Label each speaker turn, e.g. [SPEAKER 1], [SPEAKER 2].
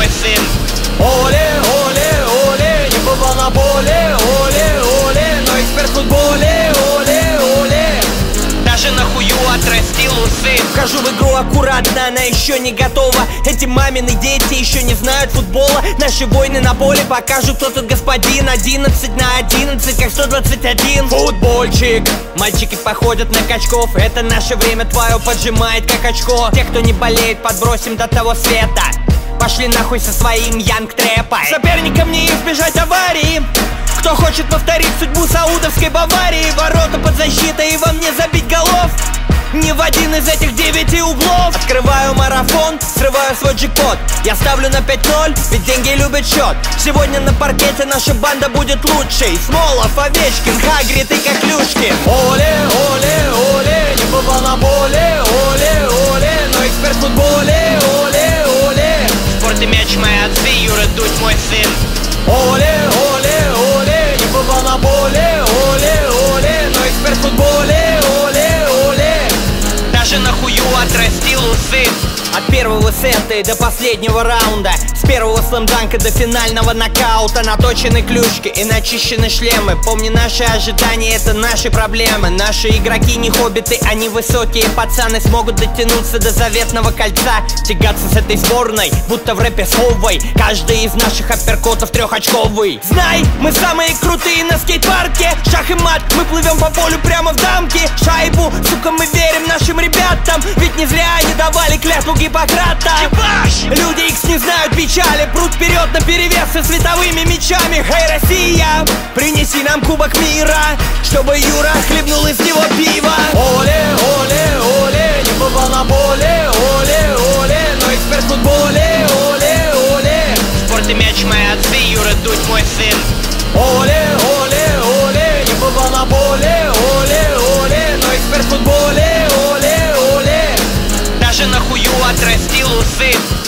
[SPEAKER 1] мой сын.
[SPEAKER 2] Оле, оле, оле, не бывал на поле. Оле, оле, но эксперт в футболе. Оле, оле,
[SPEAKER 1] Даже на хую отрастил усы.
[SPEAKER 2] вхожу в игру аккуратно, она еще не готова. Эти мамины дети еще не знают футбола. Наши войны на поле покажут, кто тут господин. 11 на 11, как 121. Футбольчик. Мальчики походят на качков. Это наше время твое поджимает как очко. Те, кто не болеет, подбросим до того света. Пошли нахуй со своим янг-трэпой. Соперникам не избежать аварии. Кто хочет повторить судьбу саудовской Баварии? Ворота под защитой и вам не забить голов. Ни в один из этих 9 углов. Открываю марафон, срываю свой джекпот. Я ставлю на 5-0, ведь деньги любят счет. Сегодня на паркете наша банда будет лучшей. Смолов, Овечкин, Хагрид и Коклюшкин. Оле, оле, оле, не бывал на поле. Оле, оле, но эксперт в футболе. Оле, оле,
[SPEAKER 1] Спорт и мяч мои отцы, Юра Дудь мой сын.
[SPEAKER 2] оле, оле, оле, не бывал на поле. Оле, оле, но эксперт в футболе. Оле, оле,
[SPEAKER 1] Даже на хую отрастил усы.
[SPEAKER 2] от первого сета и до последнего раунда, с первого слэмданка до финального нокаута. Наточены клюшки и начищены шлемы. Помни, наши ожидания — это наши проблемы. Наши игроки не хоббиты, они высокие пацаны. Смогут дотянуться до заветного кольца. Тягаться с этой сборной, будто в рэпе с Ховой. Каждый из наших апперкотов трехочковый. Знай, мы самые крутые на скейт-парке. Шах и мат, мы плывем по полю прямо в дамки. Шайбу, сука, мы верим нашим ребятам. Ведь не зря они давали клятву Гиппократа. Люди Икс не знают печали, прут вперед на перевес со световыми мечами. Хей, Россия, принеси нам кубок мира, чтобы Юра хлебнул из него пива. Оле, оле, оле, не бывал на поле. Оле, оле, но эксперт в футболе. Оле, оле,
[SPEAKER 1] Спорт и мяч мои отцы, Юра Дудь мой сын.
[SPEAKER 2] оле, оле, оле, не бывал на поле. Оле, оле, но эксперт в футболе. Оле, оле,
[SPEAKER 1] Даже на хую отрастил усы.